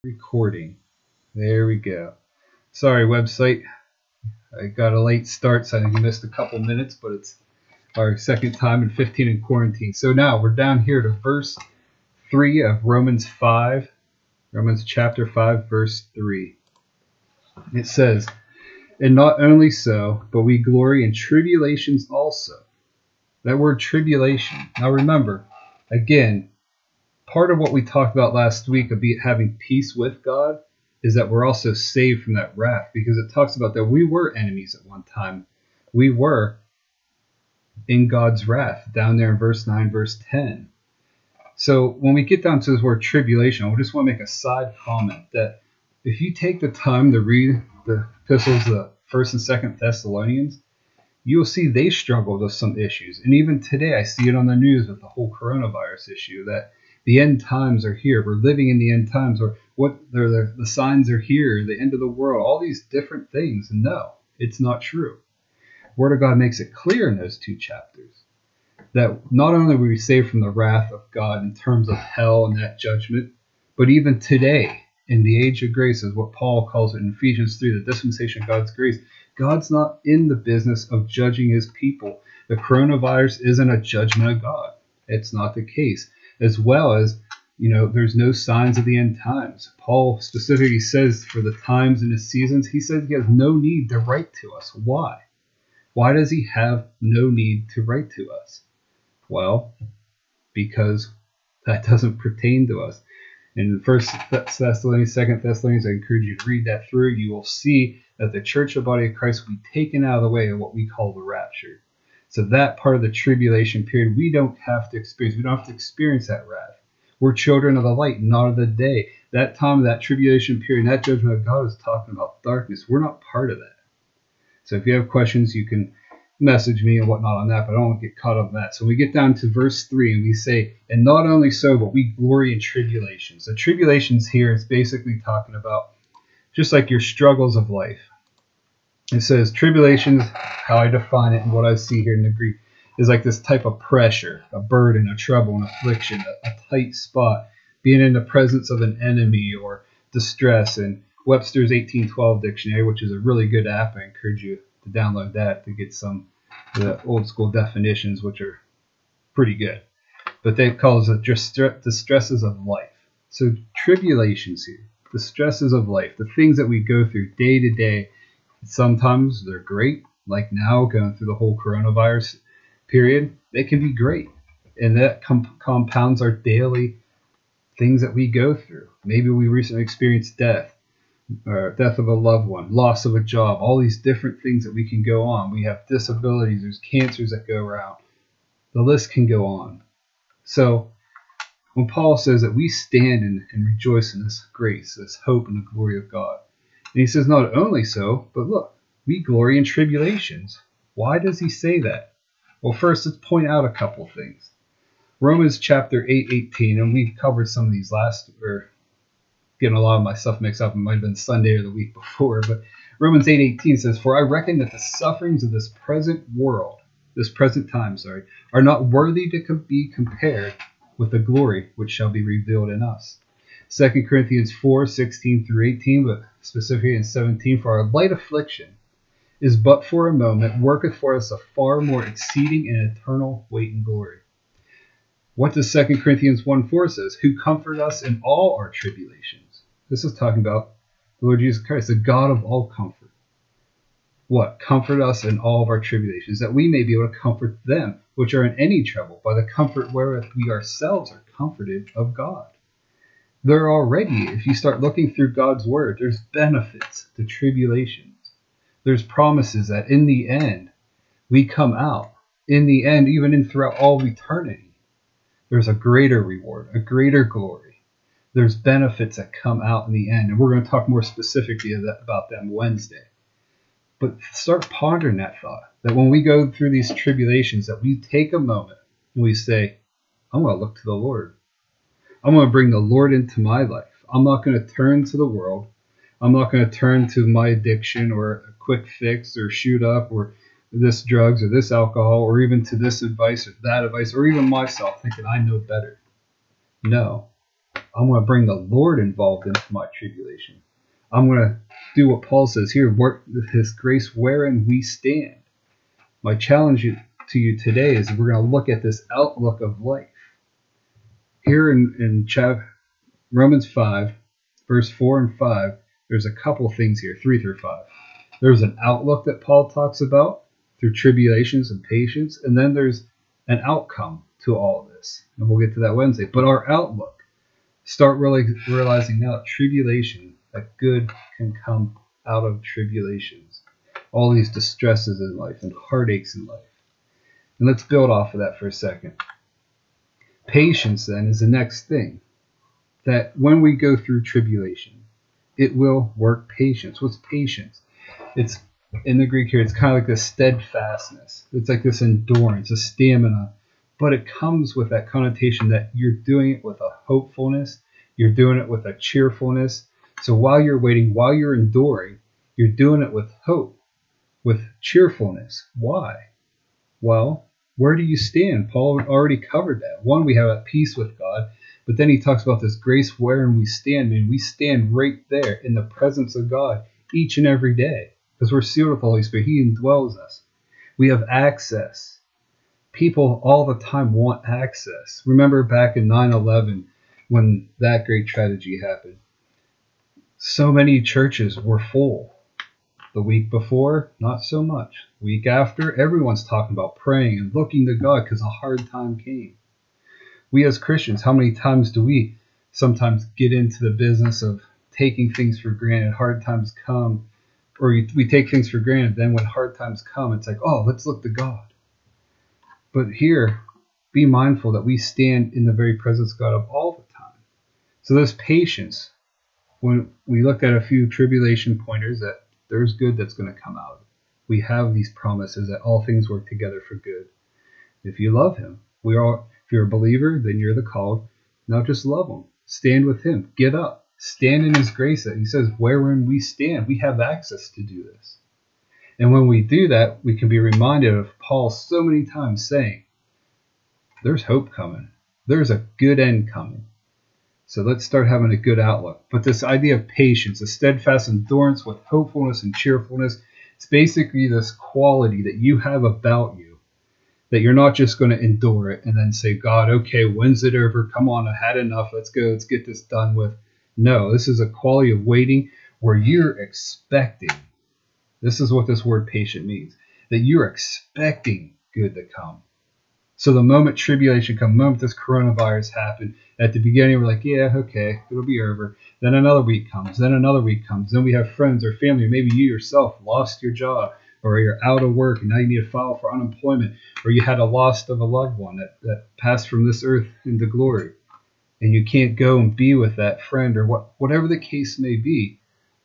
Recording. There we go. Sorry, website. I got a late start, so I think we missed a couple minutes, but it's our second time in 15 in quarantine. So now we're down here to verse 3 of Romans 5, Romans chapter 5, verse 3. It says, "And not only so, but we glory in tribulations also." That word tribulation. Now remember, again, part of what we talked about last week of having peace with God is that we're also saved from that wrath, because it talks about that we were enemies at one time. We were in God's wrath down there in verse 9, verse 10. So when we get down to this word tribulation, I just want to make a side comment that if you take the time to read the epistles, the 1st and 2nd Thessalonians, you'll see they struggled with some issues. And even today, I see it on the news with the whole coronavirus issue that the end times are here. We're living in the end times, or what the signs are here, the end of the world, all these different things. No, it's not true. Word of God makes it clear in those two chapters that not only were we saved from the wrath of God in terms of hell and that judgment, but even today, in the age of grace, is what Paul calls it in Ephesians 3, the dispensation of God's grace. God's not in the business of judging his people. The coronavirus isn't a judgment of God. It's not the case. As well as, there's no signs of the end times. Paul specifically says for the times and the seasons, he says he has no need to write to us. Why? Why does he have no need to write to us? Well, because that doesn't pertain to us. In 1 Thessalonians, 2 Thessalonians, I encourage you to read that through. You will see that the church of body of Christ will be taken out of the way of what we call the rapture. So that part of the tribulation period, we don't have to experience. We don't have to experience that wrath. We're children of the light, not of the day. That time of that tribulation period, that judgment of God is talking about darkness. We're not part of that. So if you have questions, you can message me and whatnot on that, but I don't want to get caught up in that. So we get down to verse 3 and we say, "And not only so, but we glory in tribulations." The tribulations here is basically talking about just like your struggles of life. It says tribulations, how I define it and what I see here in the Greek, is like this type of pressure, a burden, a trouble, an affliction, a tight spot, being in the presence of an enemy or distress. And Webster's 1812 dictionary, which is a really good app, I encourage you to download that to get some of the old school definitions, which are pretty good. But they call it the stresses of life. So tribulations here, the stresses of life, the things that we go through day to day. Sometimes they're great, like now going through the whole coronavirus period. They can be great, and that compounds our daily things that we go through. Maybe we recently experienced death, or death of a loved one, loss of a job, all these different things that we can go on. We have disabilities, there's cancers that go around. The list can go on. So when Paul says that we stand and rejoice in this grace, this hope and the glory of God, and he says not only so, but look, we glory in tribulations. Why does he say that? Well, first, let's point out a couple things. Romans chapter 8:18, and we covered some of these getting a lot of my stuff mixed up. It might have been Sunday or the week before, but Romans 8:18 says, "For I reckon that the sufferings of this present time, are not worthy to be compared with the glory which shall be revealed in us." 2 Corinthians 4:16 through 18, but specifically in 17, "For our light affliction is but for a moment, worketh for us a far more exceeding and eternal weight in glory." What does 2 Corinthians 1:4 says? "Who comfort us in all our tribulations." This is talking about the Lord Jesus Christ, the God of all comfort. What? Comfort us in all of our tribulations, that we may be able to comfort them which are in any trouble, by the comfort wherewith we ourselves are comforted of God. There already, if you start looking through God's word, there's benefits to tribulations. There's promises that in the end, we come out. In the end, even in throughout all of eternity, there's a greater reward, a greater glory. There's benefits that come out in the end, and we're going to talk more specifically about them Wednesday. But start pondering that thought, that when we go through these tribulations, that we take a moment and we say, I'm going to look to the Lord. I'm going to bring the Lord into my life. I'm not going to turn to the world. I'm not going to turn to my addiction or a quick fix or shoot up or this drugs or this alcohol or even to this advice or that advice or even myself thinking I know better. No. I'm going to bring the Lord involved into my tribulation. I'm going to do what Paul says here, work with his grace wherein we stand. My challenge to you today is we're going to look at this outlook of life. Here in Romans 5, verse 4 and 5, there's a couple things here, 3 through 5. There's an outlook that Paul talks about through tribulations and patience, and then there's an outcome to all of this. And we'll get to that Wednesday. But our outlook, start really realizing now that tribulation, that good can come out of tribulations. All these distresses in life and heartaches in life. And let's build off of that for a second. Patience then is the next thing. That when we go through tribulation, it will work patience. What's patience? It's in the Greek here, it's kind of like this steadfastness. It's like this endurance, a stamina. But it comes with that connotation that you're doing it with a hopefulness. You're doing it with a cheerfulness. So while you're waiting, while you're enduring, you're doing it with hope, with cheerfulness. Why? Well, where do you stand? Paul already covered that. One, we have a peace with God. But then he talks about this grace wherein we stand. Man, we stand right there in the presence of God each and every day. Because we're sealed with the Holy Spirit. He indwells us. We have access. People all the time want access. Remember back in 9/11 when that great tragedy happened. So many churches were full. The week before, not so much. Week after, everyone's talking about praying and looking to God because a hard time came. We as Christians, how many times do we sometimes get into the business of taking things for granted? Hard times come. Or we take things for granted. Then when hard times come, it's like, oh, let's look to God. But here, be mindful that we stand in the very presence of God all the time. So this patience, when we looked at a few tribulation pointers, that there's good that's going to come out of it. We have these promises that all things work together for good. If you love him, if you're a believer, then you're the called. Now just love him. Stand with him. Get up. Stand in his grace. He says, wherein we stand, we have access to do this. And when we do that, we can be reminded of Paul so many times saying, there's hope coming. There's a good end coming. So let's start having a good outlook. But this idea of patience, a steadfast endurance with hopefulness and cheerfulness, it's basically this quality that you have about you, that you're not just going to endure it and then say, God, okay, when's it over? Come on, I had enough. Let's go. Let's get this done with. No, this is a quality of waiting where you're expecting. This is what this word patient means, that you're expecting good to come. So the moment tribulation comes, the moment this coronavirus happened, at the beginning we're like, yeah, okay, it'll be over. Then another week comes, then another week comes. Then we have friends or family, or maybe you yourself lost your job, or you're out of work and now you need to file for unemployment, or you had a loss of a loved one that passed from this earth into glory. And you can't go and be with that friend or whatever the case may be.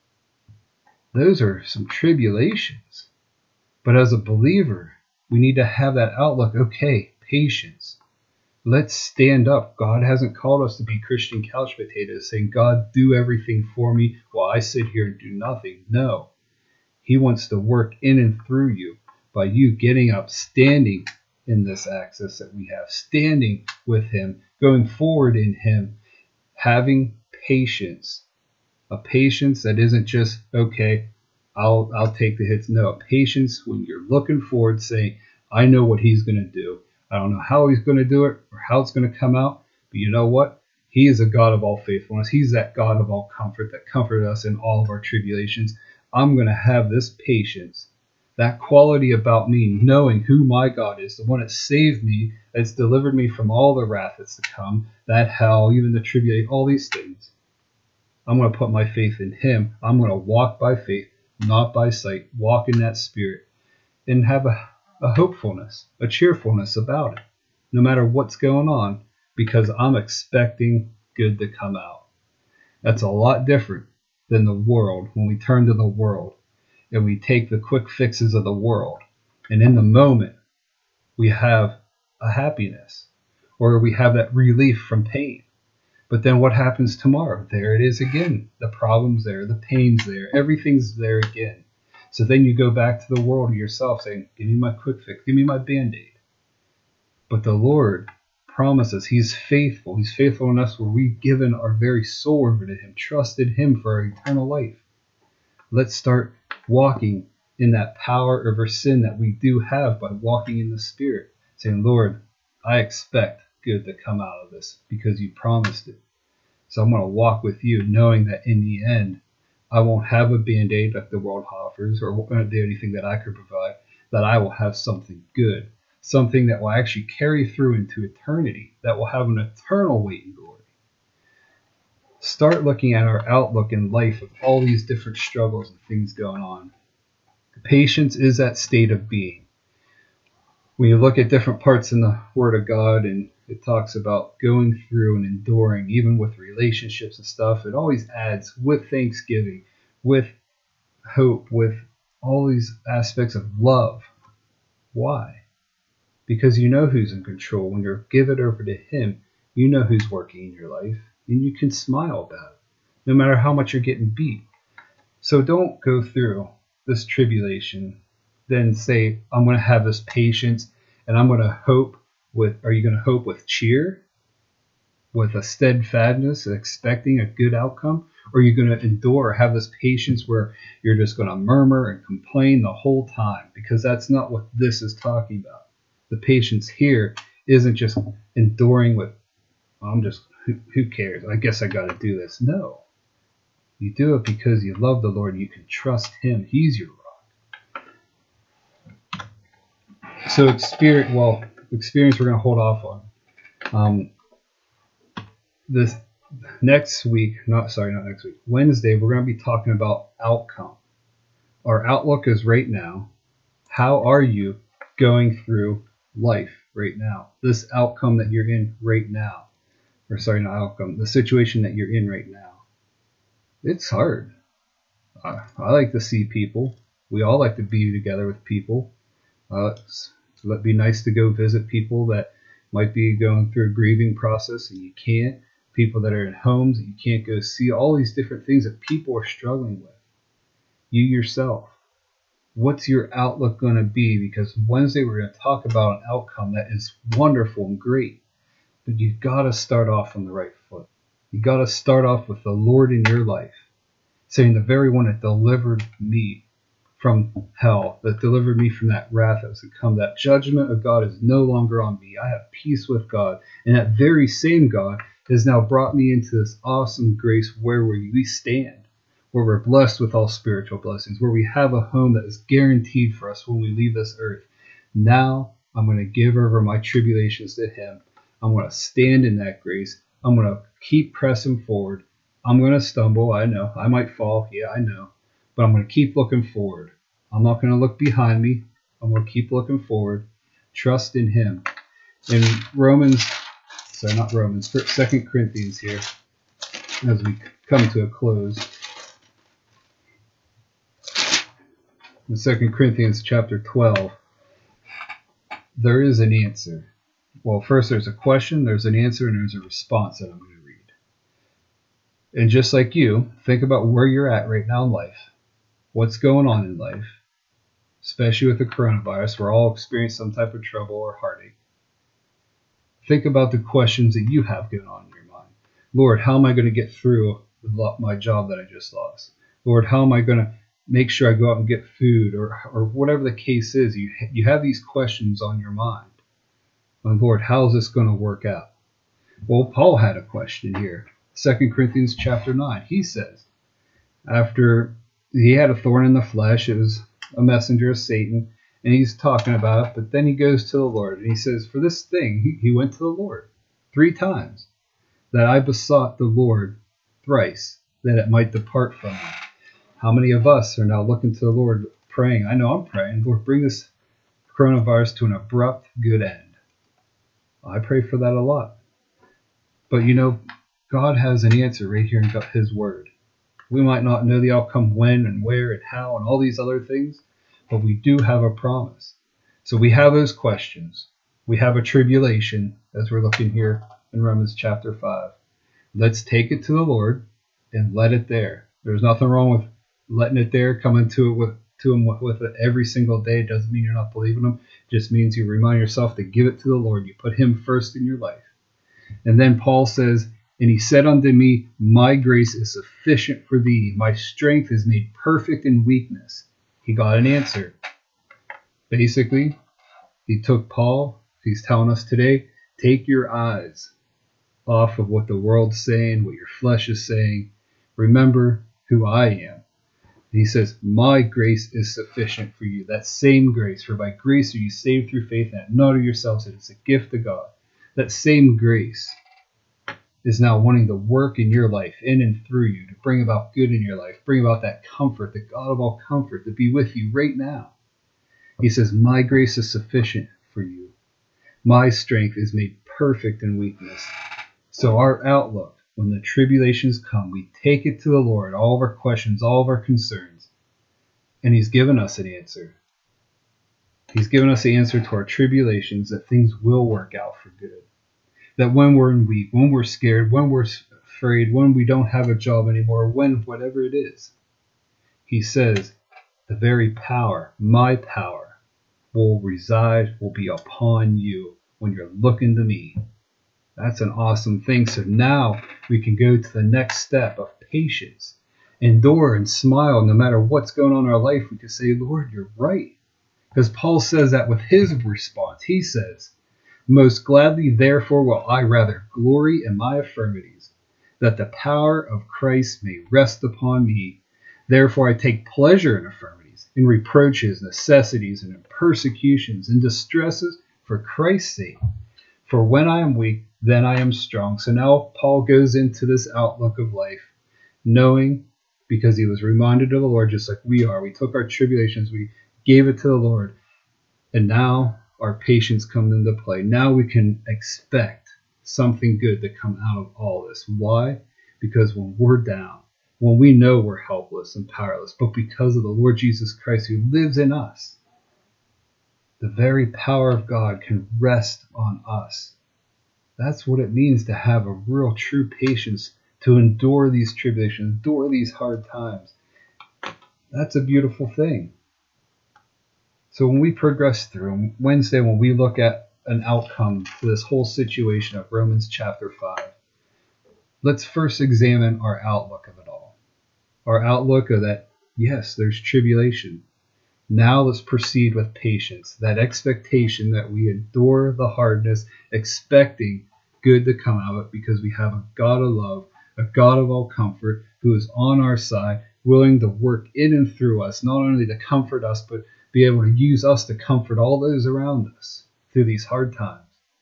Those are some tribulations. But as a believer, we need to have that outlook. Okay, patience. Let's stand up. God hasn't called us to be Christian couch potatoes, saying, God, do everything for me while I sit here and do nothing. No. He wants to work in and through you by you getting up, standing in this access that we have, standing with him, going forward in him, having patience, a patience that isn't just, okay, I'll take the hits. No, a patience when you're looking forward, saying, I know what he's going to do. I don't know how he's going to do it or how it's going to come out, but you know what? He is a God of all faithfulness. He's that God of all comfort that comforted us in all of our tribulations. I'm going to have this patience, that quality about me, knowing who my God is, the one that saved me, that's delivered me from all the wrath that's to come, that hell, even the tribulation, all these things. I'm going to put my faith in him. I'm going to walk by faith, not by sight, walk in that spirit, and have a hopefulness, a cheerfulness about it, no matter what's going on, because I'm expecting good to come out. That's a lot different than the world when we turn to the world and we take the quick fixes of the world, and in the moment we have a happiness or we have that relief from pain. But then what happens tomorrow? There it is again. The problem's there, the pain's there, everything's there again. So then you go back to the world of yourself saying, give me my quick fix, give me my Band-Aid. But the Lord promises. He's faithful. He's faithful in us where we've given our very soul over to him, trusted him for our eternal life. Let's start walking in that power over sin that we do have by walking in the Spirit, saying, Lord, I expect good to come out of this because you promised it. So I'm going to walk with you knowing that in the end, I won't have a Band-Aid like the world offers or won't do anything that I could provide, that I will have something good, something that will actually carry through into eternity, that will have an eternal weight and glory. Start looking at our outlook in life with all these different struggles and things going on. Patience is that state of being. When you look at different parts in the Word of God and it talks about going through and enduring, even with relationships and stuff, it always adds with thanksgiving, with hope, with all these aspects of love. Why? Because you know who's in control. When you give it over to him, you know who's working in your life, and you can smile about it, no matter how much you're getting beat. So don't go through this tribulation, then say, I'm going to have this patience, and I'm going to hope with, are you going to hope with cheer, with a steadfastness, expecting a good outcome? Or are you going to endure, have this patience where you're just going to murmur and complain the whole time? Because that's not what this is talking about. The patience here isn't just enduring with, I'm just, who cares? I guess I got to do this. No. You do it because you love the Lord. You can trust him. He's your rock. So experience we're going to hold off on. This next week, not next week, Wednesday, we're going to be talking about outcome. Our outlook is right now. How are you going through life right now? This outcome that you're in right now. Or sorry, not outcome. The situation that you're in right now. It's hard. I like to see people. We all like to be together with people. It'd be nice to go visit people that might be going through a grieving process and you can't. People that are in homes that you can't go see. All these different things that people are struggling with. You yourself. What's your outlook going to be? Because Wednesday we're going to talk about an outcome that is wonderful and great. But you've got to start off on the right foot. You got to start off with the Lord in your life, saying the very one that delivered me from hell, that delivered me from that wrath that was to come. That judgment of God is no longer on me. I have peace with God. And that very same God has now brought me into this awesome grace where we stand, where we're blessed with all spiritual blessings, where we have a home that is guaranteed for us when we leave this earth. Now I'm going to give over my tribulations to him. I'm going to stand in that grace. I'm going to keep pressing forward. I'm going to stumble. I know. I might fall. Yeah, I know. But I'm going to keep looking forward. I'm not going to look behind me. I'm going to keep looking forward. Trust in him. In Second Corinthians here, as we come to a close. In 2 Corinthians chapter 12, there is an answer. Well, first there's a question, there's an answer, and there's a response that I'm going to read. And just like you, think about where you're at right now in life. What's going on in life? Especially with the coronavirus, we're all experiencing some type of trouble or heartache. Think about the questions that you have going on in your mind. Lord, how am I going to get through my job that I just lost? Lord, how am I going to make sure I go out and get food or whatever the case is? You have these questions on your mind. And Lord, how is this going to work out? Well, Paul had a question here. 2 Corinthians chapter 9. He says, after he had a thorn in the flesh, it was a messenger of Satan, and he's talking about it, but then he goes to the Lord, and he says, for this thing, he went to the Lord 3 times, that I besought the Lord thrice, that it might depart from me. How many of us are now looking to the Lord, praying? I know I'm praying, Lord, bring this coronavirus to an abrupt good end. I pray for that a lot. But God has an answer right here in his word. We might not know the outcome when and where and how and all these other things, but we do have a promise. So we have those questions. We have a tribulation, as we're looking here in Romans chapter 5. Let's take it to the Lord and let it there. There's nothing wrong with letting it there, coming to him with it every single day. It doesn't mean you're not believing him. It just means you remind yourself to give it to the Lord. You put him first in your life. And then Paul says, and he said unto me, my grace is sufficient for thee. My strength is made perfect in weakness. He got an answer. Basically, he took Paul. He's telling us today, take your eyes off of what the world's saying, what your flesh is saying. Remember who I am. And he says, my grace is sufficient for you. That same grace. For by grace are you saved through faith, and not of yourselves. It is a gift of God. That same grace is now wanting to work in your life, in and through you, to bring about good in your life, bring about that comfort, the God of all comfort, to be with you right now. He says, my grace is sufficient for you. My strength is made perfect in weakness. So our outlook, when the tribulations come, we take it to the Lord, all of our questions, all of our concerns, and he's given us an answer. He's given us the answer to our tribulations, that things will work out for good. That when we're weak, when we're scared, when we're afraid, when we don't have a job anymore, when whatever it is, he says, the very power, my power, will be upon you when you're looking to me. That's an awesome thing. So now we can go to the next step of patience. Endure and smile no matter what's going on in our life. We can say, Lord, you're right. Because Paul says that with his response. He says, most gladly, therefore, will I rather glory in my infirmities, that the power of Christ may rest upon me. Therefore, I take pleasure in infirmities, in reproaches, necessities, and in persecutions, and distresses for Christ's sake. For when I am weak, then I am strong. So now Paul goes into this outlook of life, knowing, because he was reminded of the Lord, just like we are. We took our tribulations, we gave it to the Lord, and now our patience comes into play. Now we can expect something good to come out of all this. Why? Because when we're down, when we know we're helpless and powerless, but because of the Lord Jesus Christ who lives in us, the very power of God can rest on us. That's what it means to have a real true patience, to endure these tribulations, endure these hard times. That's a beautiful thing. So when we progress through Wednesday, when we look at an outcome to this whole situation of Romans chapter 5, let's first examine our outlook of it all. Our outlook of that, yes, there's tribulation. Now let's proceed with patience, that expectation that we endure the hardness, expecting good to come out of it, because we have a God of love, a God of all comfort, who is on our side, willing to work in and through us, not only to comfort us, but be able to use us to comfort all those around us through these hard times.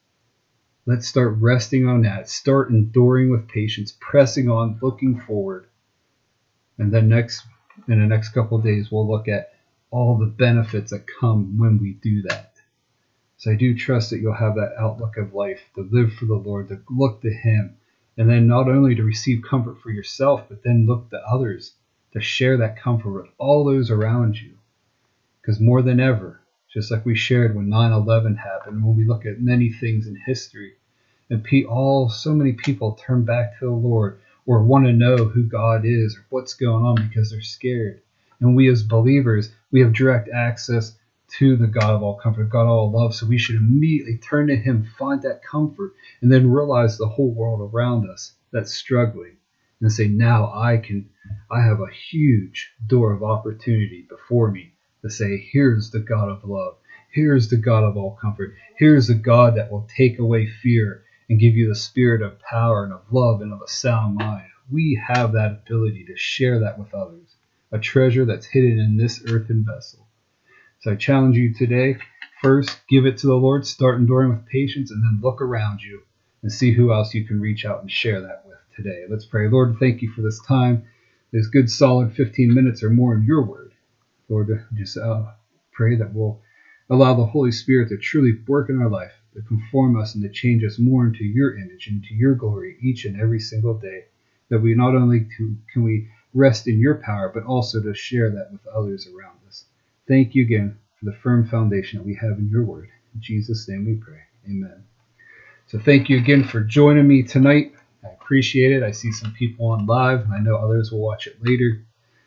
Let's start resting on that. Start enduring with patience, pressing on, looking forward. And then in the next couple of days, we'll look at all the benefits that come when we do that. So I do trust that you'll have that outlook of life, to live for the Lord, to look to him, and then not only to receive comfort for yourself, but then look to others, to share that comfort with all those around you. Because more than ever, just like we shared when 9/11 happened, when we look at many things in history, and so many people turn back to the Lord, or want to know who God is or what's going on because they're scared. And we as believers, we have direct access to the God of all comfort, God of all love, so we should immediately turn to him, find that comfort, and then realize the whole world around us that's struggling, and say, now I have a huge door of opportunity before me to say, here's the God of love, here's the God of all comfort, here's the God that will take away fear and give you the spirit of power and of love and of a sound mind. We have that ability to share that with others, a treasure that's hidden in this earthen vessel. So I challenge you today, first, give it to the Lord, start enduring with patience, and then look around you and see who else you can reach out and share that with today. Let's pray. Lord, thank you for this time, this good solid 15 minutes or more in your word. Lord, just pray that we'll allow the Holy Spirit to truly work in our life, to conform us and to change us more into your image, into your glory each and every single day, that we not only can we rest in your power, but also to share that with others around us. Thank you again for the firm foundation that we have in your word. In Jesus' name we pray. Amen. So thank you again for joining me tonight. I appreciate it. I see some people on live, and I know others will watch it later.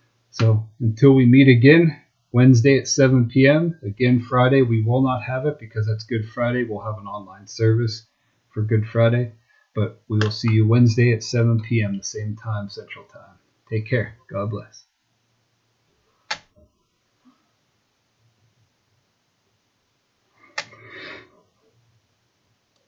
So until we meet again, Wednesday at 7 p.m. Again, Friday, we will not have it because that's Good Friday. We'll have an online service for Good Friday. But we will see you Wednesday at 7 p.m., the same time, Central Time. Take care. God bless.